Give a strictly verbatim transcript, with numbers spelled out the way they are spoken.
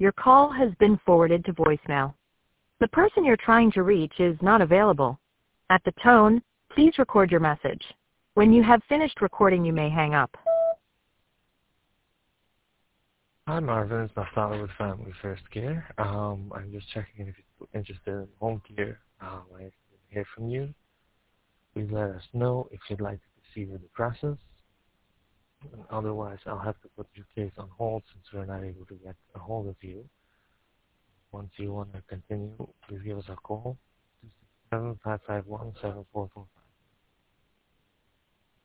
Your call has been forwarded to voicemail. The person you're trying to reach is not available. At the tone, please record your message. When you have finished recording, you may hang up. Hi Marvin, it's Marcelo with Family First Care. Um, I'm just checking if you're interested in home care. Um, I didn't hear from you. Please let us know if you'd like to proceed with the process. And otherwise, I'll have to put your case on hold since we're not able to get a hold of you. Once you want to continue, please give us a call. seven five five one seven four four five.